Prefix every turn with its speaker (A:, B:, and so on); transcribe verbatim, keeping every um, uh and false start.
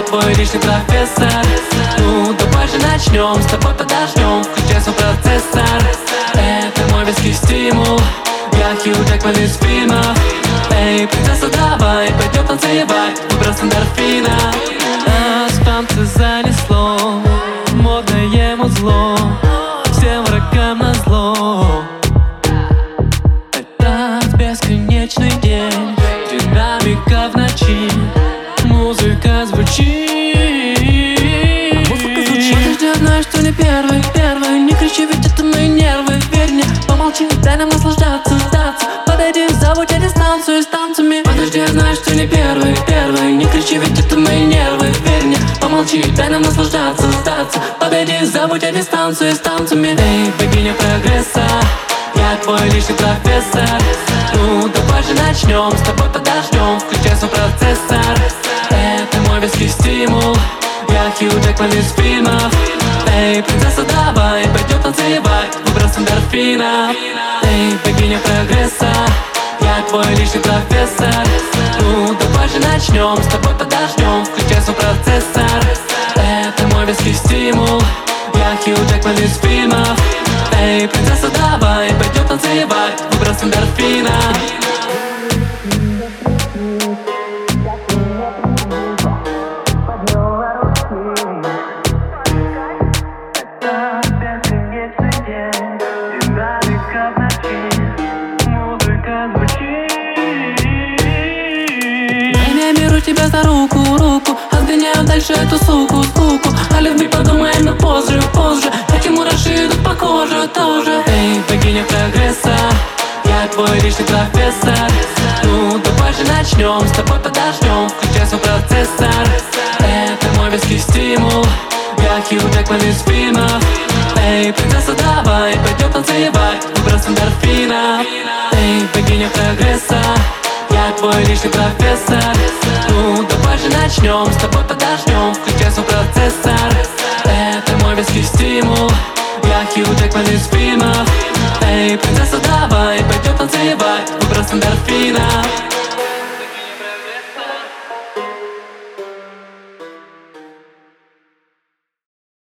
A: твой личный профессор. Ну, давай же начнем, с тобой подождем. Включай свой процессор. Это мой веский стимул. Я Хью Джекман из фильмов. Эй, принцесса, давай, пойдем танцевать. Выброс эндорфина. Нас в танце занесло, модное музло, всем врагам назло. Этот бесконечный день, динамика в ночи, музыка звучит. Музыка звучит. Подожди, знаешь, что не первый, первый. Не кричи, ведь это мои нервы. Верь мне, помолчи, дай нам наслаждаться, сдаться. Подойди, забудь о дистанцию с танцами. Подожди, знаешь, что не первый, первый. Не кричи, ведь это мои нервы. Верь мне, помолчи, дай нам наслаждаться, сдаться. Подойди, забудь о дистанцию с танцами. Эй, богиня прогресса, я твой личный профессор. Ну, давай же начнем, с тобой подождем. Включай свой процессор. Это мой веский стимул. Я Хью Джекман из фильмов. Эй, принцесса, давай, пойдем танцевать. Выброс эндорфина. Эй, богиня прогресса, я твой личный профессор. Ну, давай же начнем, с тобой подождем. Включай свой процессор. Это мой веский стимул. Я Хью Джекман из фильмов. Эй, принцесса, давай, пойдем танцевать. Выброс эндорфина. Тебя за руку, руку, отгоняю дальше эту суку, скуку. О любви подумаем, но позже, позже. Эти мураши идут по коже тоже. Эй, богиня прогресса, я твой личный профессор. Ну, давай же начнем, с тобой подождем. Включай свой процессор. Это мой веский стимул. Я Хью Джекман из фильмов. Эй, принцесса, давай, пойдем танцевать. Выброс эндорфина. Эй, богиня прогресса, я твой личный профессор. Ну, давай же начнем, с тобой подождем. Включай свой процессор. Это мой веский стимул. Я Хью Джекман из фильмов. Эй, принцесса, давай, пойдем танцевать. Выброс эндорфина.